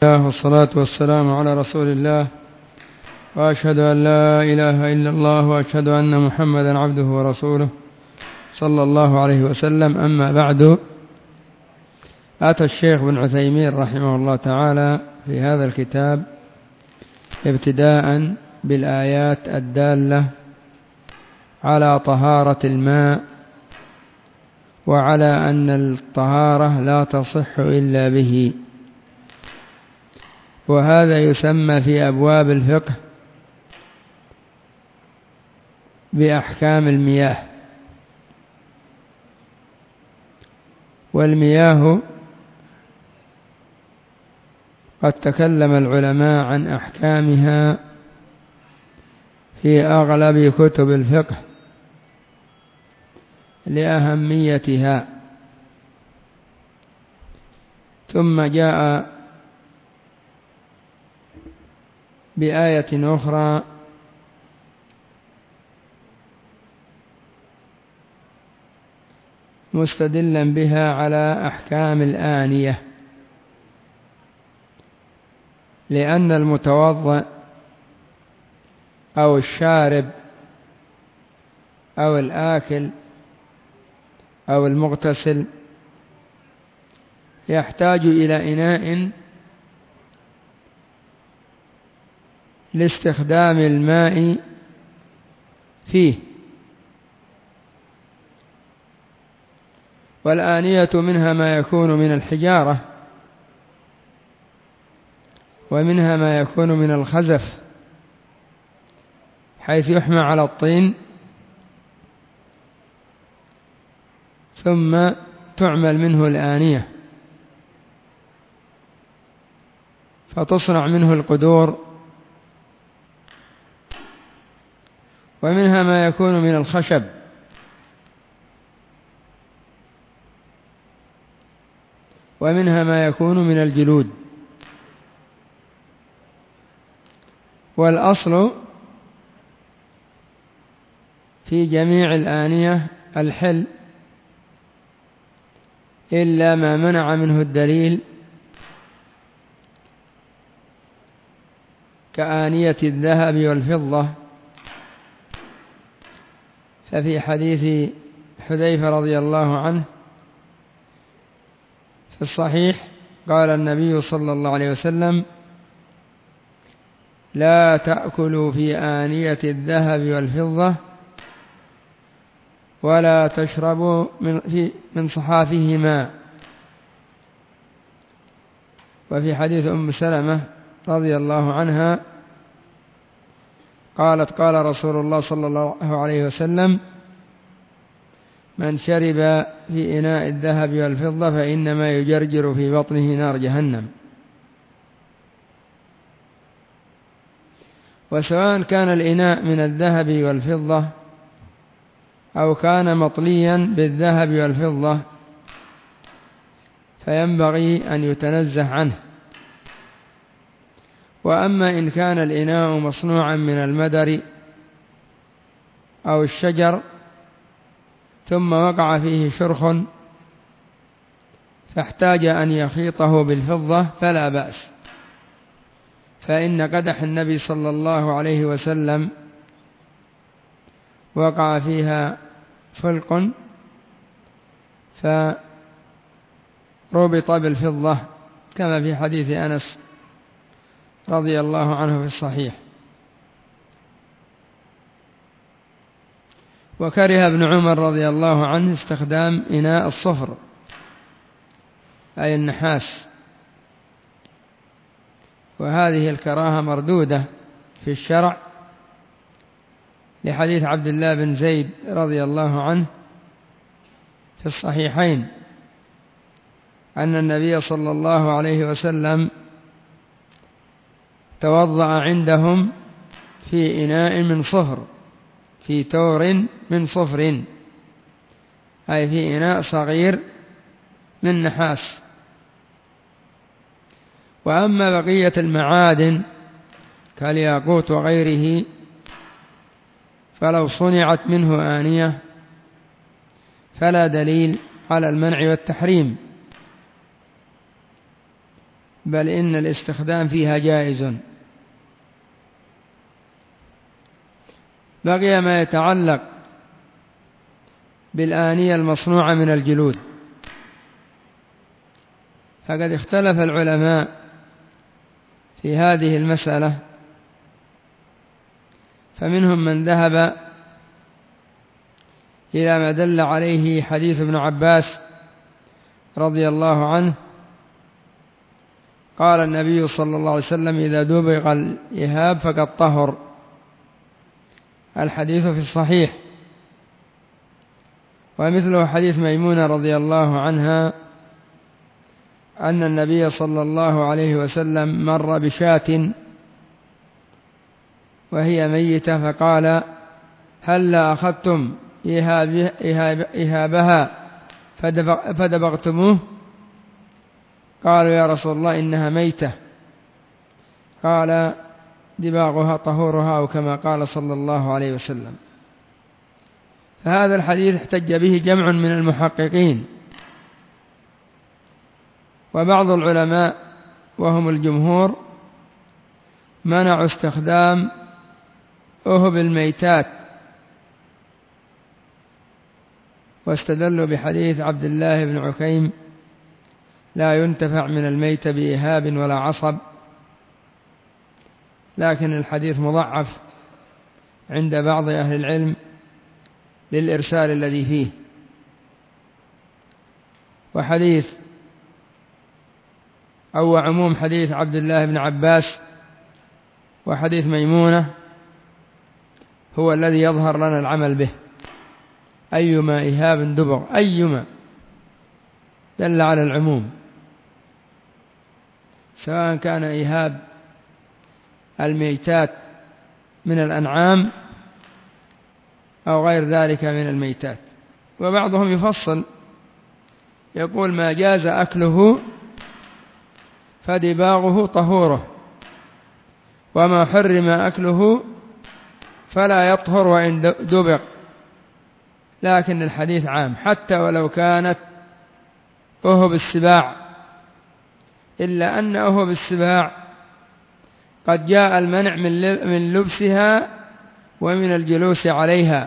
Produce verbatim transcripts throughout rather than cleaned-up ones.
والصلاة والسلام على رسول الله، وأشهد أن لا إله إلا الله، وأشهد أن محمدا عبده ورسوله صلى الله عليه وسلم. أما بعد، أتى الشيخ بن عثيمين رحمه الله تعالى في هذا الكتاب ابتداء بالآيات الدالة على طهارة الماء، وعلى أن الطهارة لا تصح إلا به، وهذا يسمى في أبواب الفقه بأحكام المياه. والمياه قد تكلم العلماء عن أحكامها في أغلب كتب الفقه لأهميتها، ثم جاء بآية أخرى مستدلا بها على أحكام الآنية، لأن المتوضئ أو الشارب أو الآكل أو المغتسل يحتاج إلى إناء لاستخدام الماء فيه، والآنية منها ما يكون من الحجارة، ومنها ما يكون من الخزف حيث يحمى على الطين ثم تعمل منه الآنية فتصنع منه القدور، ومنها ما يكون من الخشب ومنها ما يكون من الجلود. والأصل في جميع الآنية الحل، إلا ما منع منه الدليل كآنية الذهب والفضة. ففي حديث حذيفة رضي الله عنه في الصحيح قال النبي صلى الله عليه وسلم: لا تأكلوا في آنية الذهب والفضة، ولا تشربوا من, في من صحافهما. وفي حديث أم سلمة رضي الله عنها قالت: قال رسول الله صلى الله عليه وسلم: من شرب في إناء الذهب والفضة فإنما يجرجر في بطنه نار جهنم. وسواء كان الإناء من الذهب والفضة أو كان مطليا بالذهب والفضة فينبغي أن يتنزه عنه. وأما إن كان الإناء مصنوعا من المدر أو الشجر ثم وقع فيه شرخ فاحتاج أن يخيطه بالفضة فلا بأس، فإن قدح النبي صلى الله عليه وسلم وقع فيها فلق فربط بالفضة كما في حديث أنس رضي الله عنه في الصحيح. وكره ابن عمر رضي الله عنه استخدام إناء الصفر أي النحاس، وهذه الكراهة مردودة في الشرع لحديث عبد الله بن زيد رضي الله عنه في الصحيحين أن النبي صلى الله عليه وسلم توضأ عندهم في إناء من صفر، في تور من صفر، أي في إناء صغير من نحاس. وأما بقية المعادن كالياقوت وغيره فلو صنعت منه آنية فلا دليل على المنع والتحريم، بل إن الاستخدام فيها جائز. بقي ما يتعلق بالآنية المصنوعة من الجلود، فقد اختلف العلماء في هذه المسألة، فمنهم من ذهب إلى ما دل عليه حديث ابن عباس رضي الله عنه قال النبي صلى الله عليه وسلم: إذا دبغ الإهاب فقد طهر. الحديث في الصحيح. ومثله حديث ميمونة رضي الله عنها أن النبي صلى الله عليه وسلم مر بشاة وهي ميتة فقال: هلا أخذتم إهابها فدبغتموه؟ قالوا: يا رسول الله إنها ميتة. قال: دباغها طهورها، أو كما قال صلى الله عليه وسلم. فهذا الحديث احتج به جمع من المحققين، وبعض العلماء وهم الجمهور منعوا استخدام أهب الميتات، واستدلوا بحديث عبد الله بن عكيم: لا ينتفع من الميت بإهاب ولا عصب. لكن الحديث مضعف عند بعض أهل العلم للإرسال الذي فيه. وحديث أو عموم حديث عبد الله بن عباس وحديث ميمونة هو الذي يظهر لنا العمل به. أيما إهاب دبغ، أيما دل على العموم، سواء كان إهاب الميتات من الأنعام أو غير ذلك من الميتات. وبعضهم يفصل يقول: ما جاز أكله فدباغه طهوره، وما حرم أكله فلا يطهر وإن دبغ. لكن الحديث عام حتى ولو كانت أهب السباع، إلا أن أهب السباع قد جاء المنع من لبسها ومن الجلوس عليها،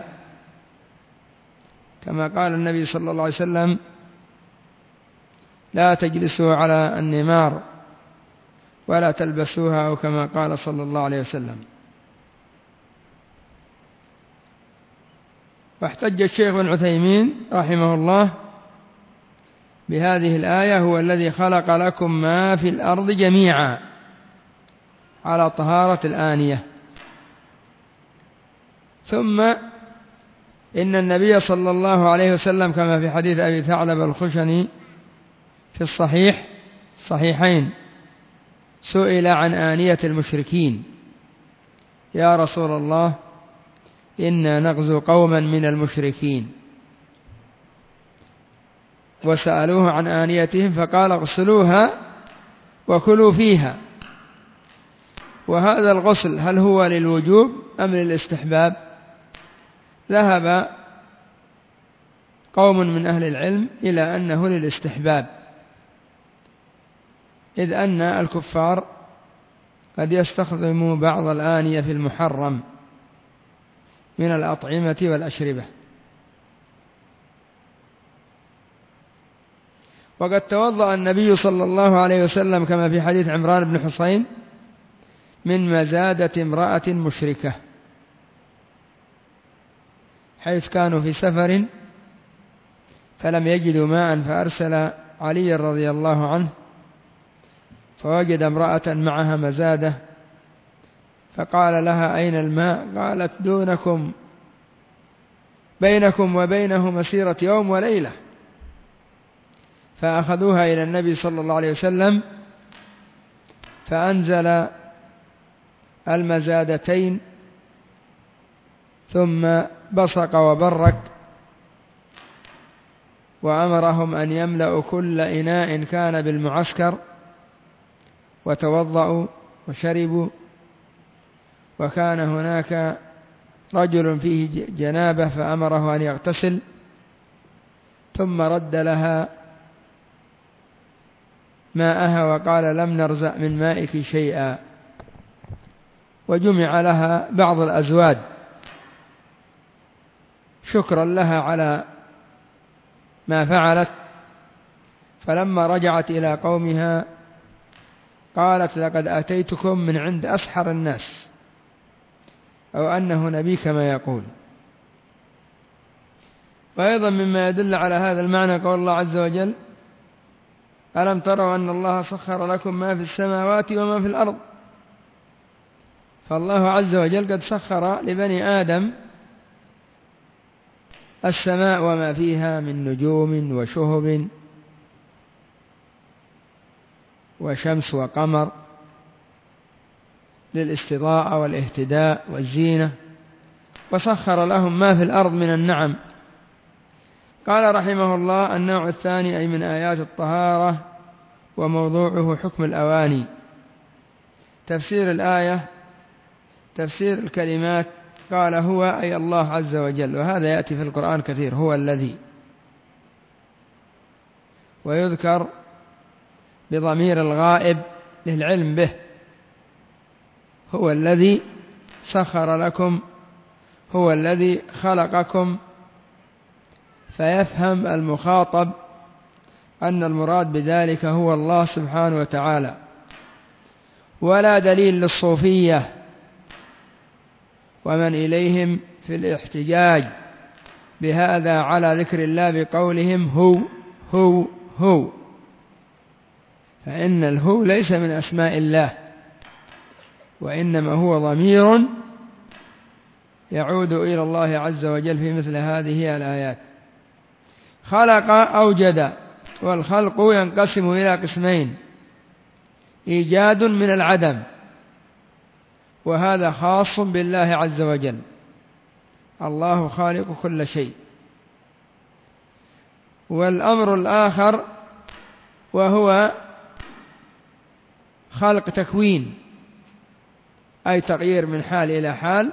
كما قال النبي صلى الله عليه وسلم: لا تجلسوا على النمار ولا تلبسوها، أو كما قال صلى الله عليه وسلم. واحتج الشيخ ابن عثيمين رحمه الله بهذه الآية: هو الذي خلق لكم ما في الأرض جميعا، على طهارة الآنية. ثم إن النبي صلى الله عليه وسلم كما في حديث أبي ثعلب الخشني في الصحيح صحيحين سئل عن آنية المشركين: يا رسول الله إنا نغزو قوما من المشركين. وسألوه عن آنيتهم فقال: اغسلوها وكلوا فيها. وهذا الغسل هل هو للوجوب أم للاستحباب؟ ذهب قوم من أهل العلم إلى أنه للاستحباب، إذ أن الكفار قد يستخدموا بعض الآنية في المحرم من الأطعمة والأشربة. وقد توضأ النبي صلى الله عليه وسلم كما في حديث عمران بن حصين من مزادة امرأة مشركة، حيث كانوا في سفر فلم يجدوا ماء، فأرسل علي رضي الله عنه فوجد امرأة معها مزادة، فقال لها: أين الماء؟ قالت: دونكم، بينكم وبينه مسيرة يوم وليلة. فأخذوها إلى النبي صلى الله عليه وسلم فأنزل المزادتين، ثم بصق وبرك، وأمرهم أن يملأوا كل إناء كان بالمعسكر، وتوضأوا وشربوا. وكان هناك رجل فيه جنابة فأمره أن يغتسل، ثم رد لها ماءها وقال لم نرزق من مائك شيئا، وجمع لها بعض الأزواج شكرا لها على ما فعلت. فلما رجعت إلى قومها قالت لقد أتيتكم من عند أسحر الناس، أو أنه نبي كما يقول. وأيضا مما يدل على هذا المعنى قول الله عز وجل ألم تروا أن الله سخر لكم ما في السماوات وما في الأرض. فالله عز وجل قد سخر لبني آدم السماء وما فيها من نجوم وشهب وشمس وقمر للاستضاءة والاهتداء والزينة، وسخر لهم ما في الأرض من النعم. قال رحمه الله النوع الثاني أي من آيات الطهارة وموضوعه حكم الأواني. تفسير الآية، تفسير الكلمات، قال هو أي الله عز وجل، وهذا يأتي في القرآن كثير، هو الذي، ويذكر بضمير الغائب للعلم به، هو الذي سخر لكم، هو الذي خلقكم، فيفهم المخاطب أن المراد بذلك هو الله سبحانه وتعالى. ولا دليل للصوفية ومن إليهم في الاحتجاج بهذا على ذكر الله بقولهم هو هو هو، فإن الهو ليس من أسماء الله، وإنما هو ضمير يعود إلى الله عز وجل في مثل هذه الآيات. خلق أوجد، والخلق ينقسم إلى قسمين: إيجاد من العدم، وهذا خاص بالله عز وجل، الله خالق كل شيء. والأمر الآخر وهو خلق تكوين، أي تغيير من حال إلى حال،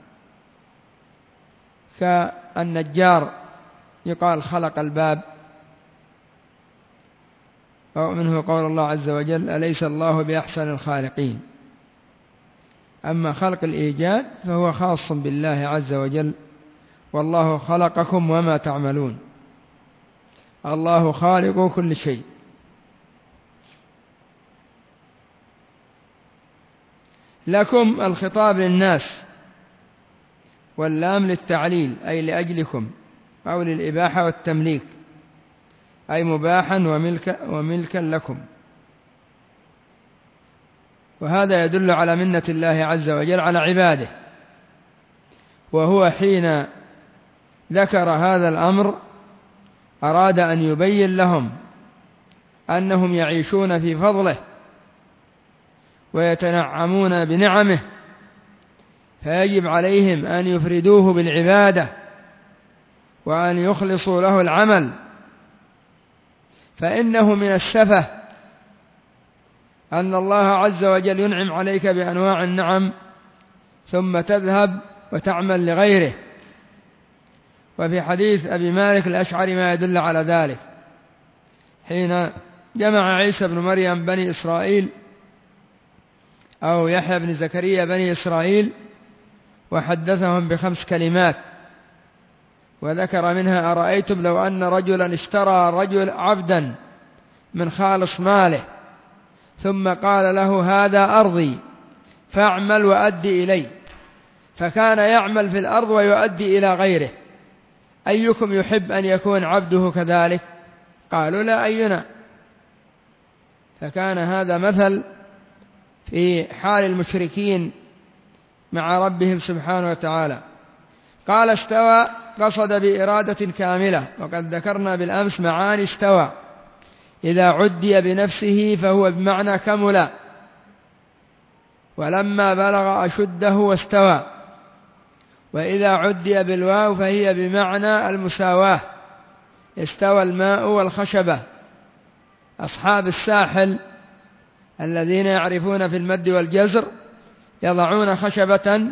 كالنجار يقال خلق الباب، ومنه قول الله عز وجل أليس الله بأحسن الخالقين. أما خلق الإيجاد فهو خاص بالله عز وجل، والله خلقكم وما تعملون، الله خالق كل شيء. لكم الخطاب للناس، واللام للتعليل أي لأجلكم، أو للإباحة والتمليك أي مباحا وملكا, وملكا لكم. وهذا يدل على منة الله عز وجل على عباده، وهو حين ذكر هذا الأمر أراد أن يبين لهم أنهم يعيشون في فضله ويتنعمون بنعمه، فيجب عليهم أن يفردوه بالعبادة وأن يخلصوا له العمل، فإنه من السفة أن الله عز وجل ينعم عليك بأنواع النعم ثم تذهب وتعمل لغيره. وفي حديث أبي مالك الأشعري ما يدل على ذلك، حين جمع عيسى بن مريم بني إسرائيل، أو يحيى بن زكريا بني إسرائيل، وحدثهم بخمس كلمات، وذكر منها أرأيتم لو أن رجلا اشترى رجل عبدا من خالص ماله ثم قال له هذا أرضي فاعمل وأدي إلي، فكان يعمل في الأرض ويؤدي إلى غيره، أيكم يحب أن يكون عبده كذلك؟ قالوا لا أينا. فكان هذا مثل في حال المشركين مع ربهم سبحانه وتعالى. قال استوى قصد بإرادة كاملة، وقد ذكرنا بالأمس معاني استوى، إذا عدي بنفسه فهو بمعنى كمل، ولما بلغ أشده واستوى، وإذا عدي بالواو فهي بمعنى المساواة، استوى الماء والخشبة. أصحاب الساحل الذين يعرفون في المد والجزر يضعون خشبة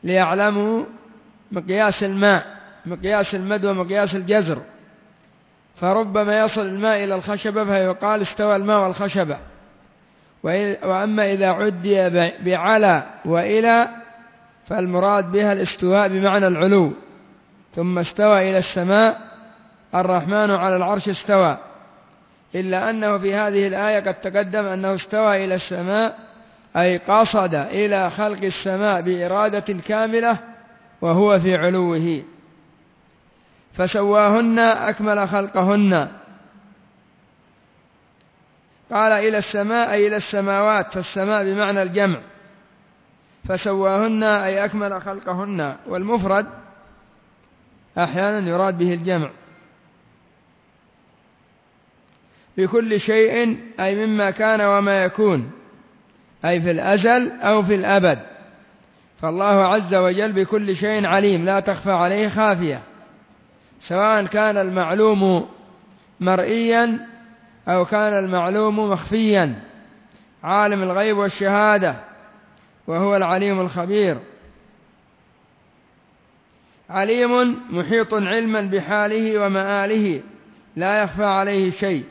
ليعلموا مقياس الماء، مقياس المد ومقياس الجزر، فربما يصل الماء إلى الخشبة فيقال استوى الماء والخشبة. وأما إذا عدي بعلى وإلى فالمراد بها الاستواء بمعنى العلو. ثم استوى إلى السماء، الرحمن على العرش استوى، إلا أنه في هذه الآية قد تقدم أنه استوى إلى السماء أي قصد إلى خلق السماء بإرادة كاملة وهو في علوه، فسواهن أكمل خلقهن. قال إلى السماء أي إلى السماوات، فالسماء بمعنى الجمع، فسواهن أي أكمل خلقهن. والمفرد أحيانا يراد به الجمع. بكل شيء أي مما كان وما يكون، أي في الأزل أو في الأبد. فالله عز وجل بكل شيء عليم، لا تخفى عليه خافية، سواء كان المعلوم مرئيا أو كان المعلوم مخفيا. عالم الغيب والشهادة وهو العليم الخبير. عليم محيط علما بحاله ومآله، لا يخفى عليه شيء.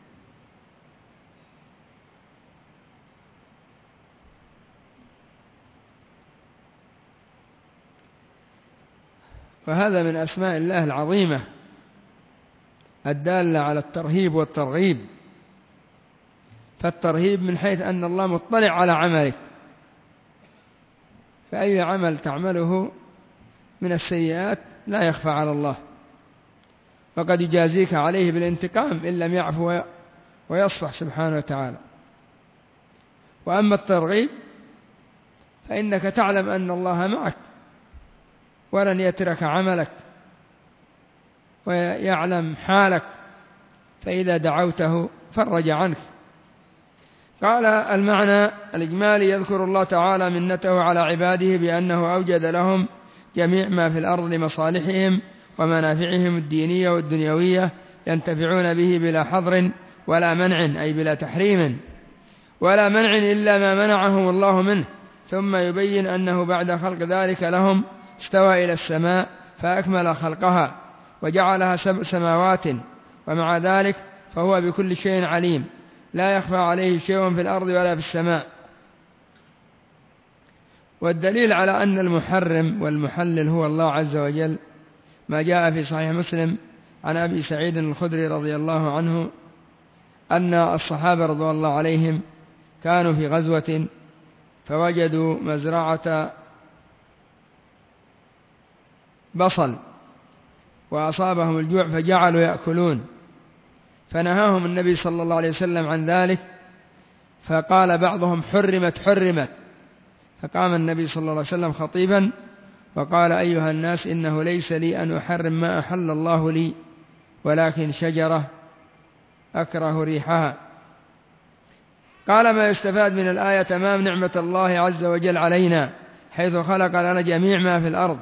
فهذا من أسماء الله العظيمة الدالة على الترهيب والترغيب. فالترهيب من حيث أن الله مطلع على عملك، فأي عمل تعمله من السيئات لا يخفى على الله، وقد يجازيك عليه بالانتقام إن لم يعفو ويصفح سبحانه وتعالى. وأما الترغيب فإنك تعلم أن الله معك ولن يترك عملك ويعلم حالك، فإذا دعوته فرج عنك. قال المعنى الإجمالي: يذكر الله تعالى منته على عباده بأنه أوجد لهم جميع ما في الأرض لمصالحهم ومنافعهم الدينية والدنيوية، ينتفعون به بلا حظر ولا منع، أي بلا تحريم ولا منع إلا ما منعهم الله منه. ثم يبين أنه بعد خلق ذلك لهم استوى إلى السماء فأكمل خلقها وجعلها سبع سماوات، ومع ذلك فهو بكل شيء عليم، لا يخفى عليه شيء في الأرض ولا في السماء. والدليل على أن المحرم والمحلل هو الله عز وجل ما جاء في صحيح مسلم عن أبي سعيد الخدري رضي الله عنه أن الصحابة رضي الله عليهم كانوا في غزوة فوجدوا مزرعة بصل وأصابهم الجوع فجعلوا يأكلون، فنهاهم النبي صلى الله عليه وسلم عن ذلك، فقال بعضهم: حرمت حرمت. فقام النبي صلى الله عليه وسلم خطيبا وقال: أيها الناس، إنه ليس لي أن أحرم ما أحل الله لي، ولكن شجرة أكره ريحها. قال: ما يستفاد من الآية تمام نعمة الله عز وجل علينا حيث خلق لنا جميع ما في الأرض.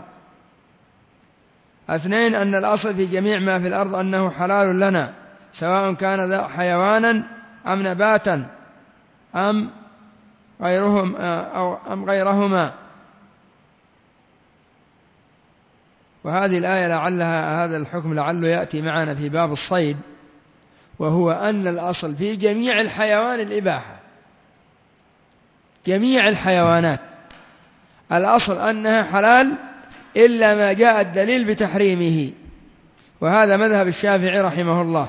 اثنين: أن الأصل في جميع ما في الأرض أنه حلال لنا، سواء كان ذا حيوانا أم نباتا أم غيرهم أو أم غيرهما. وهذه الآية لعلها هذا الحكم لعله يأتي معنا في باب الصيد، وهو أن الأصل في جميع الحيوان الإباحة. جميع الحيوانات الأصل أنها حلال إلا ما جاء الدليل بتحريمه، وهذا مذهب الشافعي رحمه الله.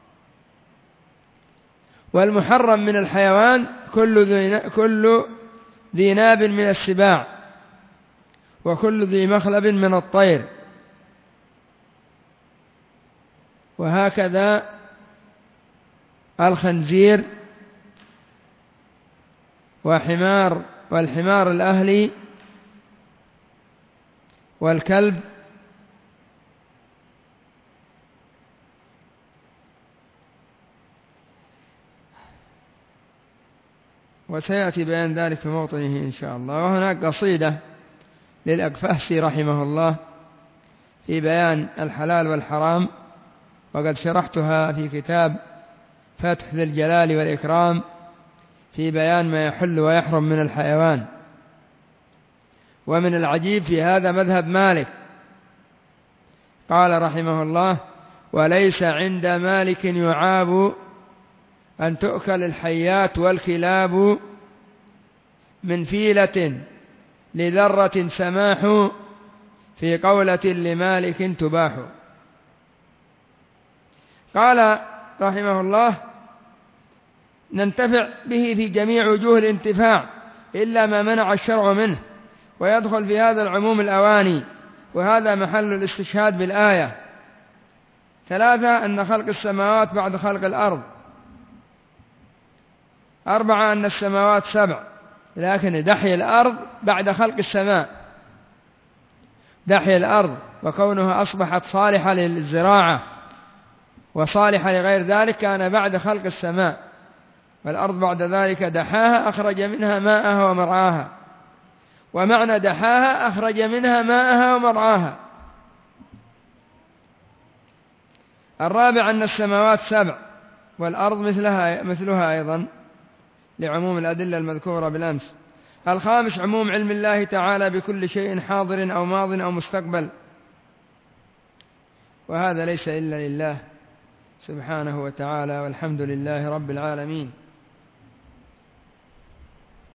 والمحرم من الحيوان كل ذي ناب من السباع، وكل ذي مخلب من الطير، وهكذا الخنزير وحمار والحمار الأهلي والكلب وسيأتي بيان ذلك في موطنه إن شاء الله. وهناك قصيدة للأقفاسي رحمه الله في بيان الحلال والحرام، وقد شرحتها في كتاب فتح ذي الجلال والإكرام في بيان ما يحل ويحرم من الحيوان. ومن العجيب في هذا مذهب مالك، قال رحمه الله: وليس عند مالك يعاب أن تؤكل الحيات والكلاب من فيلة لذرة سماح في قولة لمالك تباح. قال رحمه الله: ننتفع به في جميع وجوه الانتفاع إلا ما منع الشرع منه، ويدخل في هذا العموم الأواني، وهذا محل الاستشهاد بالآية. ثلاثة: أن خلق السماوات بعد خلق الأرض. أربعة: أن السماوات سبع، لكن دحي الأرض بعد خلق السماء، دحي الأرض وكونها أصبحت صالحة للزراعة وصالحة لغير ذلك كان بعد خلق السماء، والأرض بعد ذلك دحاها أخرج منها ماءها ومرعاها، ومعنى دحاها أخرج منها ماءها ومرعاها. الرابع: أن السماوات سبع والأرض مثلها, مثلها أيضا لعموم الأدلة المذكورة بالأمس. الخامس: عموم علم الله تعالى بكل شيء حاضر أو ماض أو مستقبل، وهذا ليس إلا لله سبحانه وتعالى، والحمد لله رب العالمين.